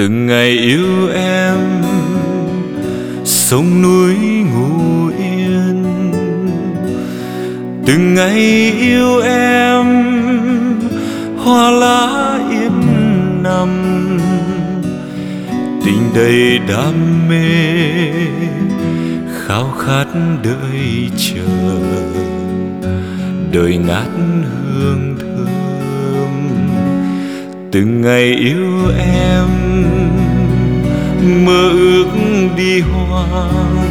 Từng ngày yêu em, sông núi ngủ yên. Từng ngày yêu em, hoa lá yên nằm. Tình đầy đam mê, khao khát đợi chờ. Đời ngát hương thơm. Từng ngày yêu em, mơ ước đi hoang.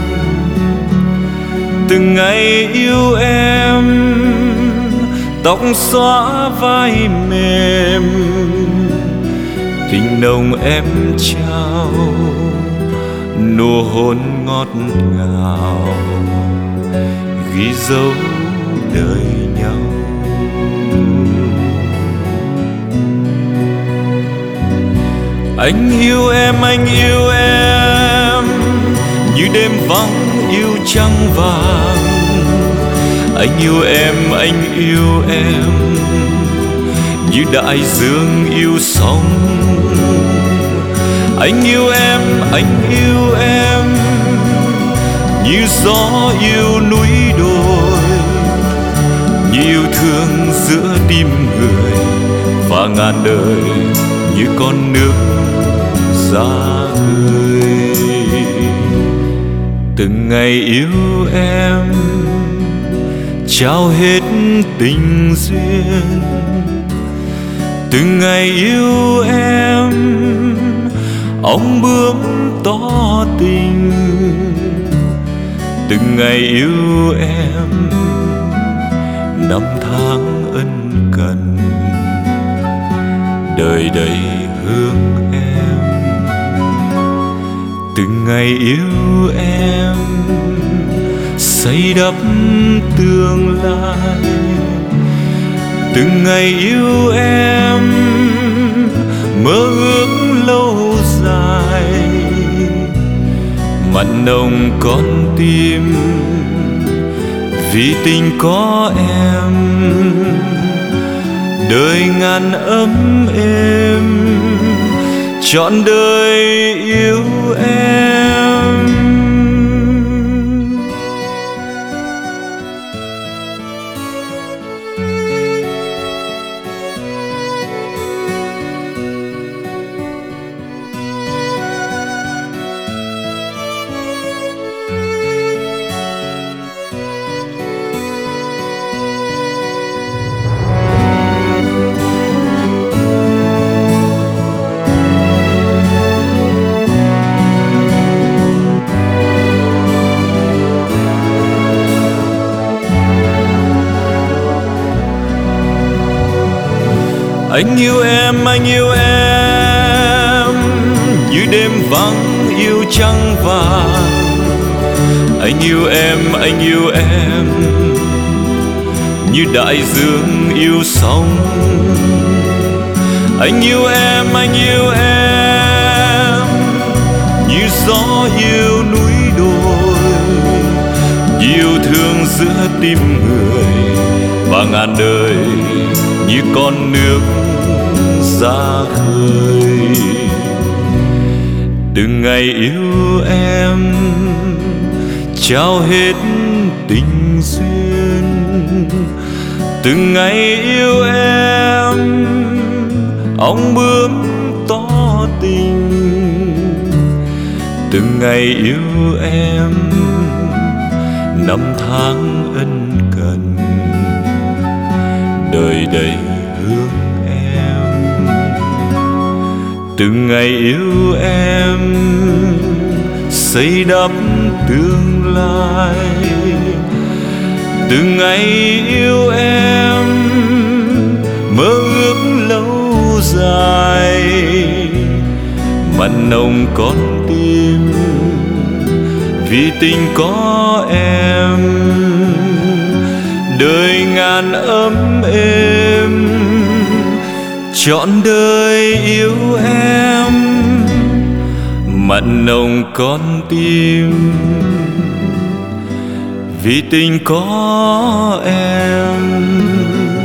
Từng ngày yêu em, tóc xõa vai mềm. Tình nồng em trao, nụ hôn ngọt ngào, ghi dấu đời nhau. Anh yêu em, anh yêu em, như đêm vắng yêu trăng vàng. Anh yêu em, anh yêu em, như đại dương yêu sóng. Anh yêu em, anh yêu em, như gió yêu núi đồi, như yêu thương giữa tim người, và ngàn đời như con nước ra khơi. Từng ngày yêu em, trao hết tình duyên. Từng ngày yêu em, ong bướm tỏ tình. Từng ngày yêu em, năm tháng ân cần, đời đầy hương em. Từng ngày yêu em, xây đắp tương lai. Từng ngày yêu em, mơ ước lâu dài. Mặn nồng con tim, vì tình có em. Đời ngàn ấm êm, trọn đời yêu em. Anh yêu em, anh yêu em, như đêm vắng yêu trăng vàng. Anh yêu em, anh yêu em, như đại dương yêu sóng. Anh yêu em, anh yêu em, như gió yêu núi đồi, như yêu thương giữa tim người, và ngàn đời như con nước ra khơi. Từng ngày yêu em, trao hết tình duyên. Từng ngày yêu em, ong bướm tỏ tình. Từng ngày yêu em, năm tháng ân cần, đời đầy hương em. Từng ngày yêu em, xây đắp tương lai. Từng ngày yêu em, mơ ước lâu dài. Mặn nồng con tim, vì tình có em. Đời ngàn ấm êm, trọn đời yêu em. Mặn nồng con tim, vì tình có em.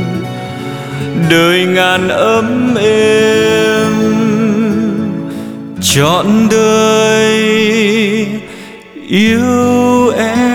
Đời ngàn ấm êm, trọn đời yêu em.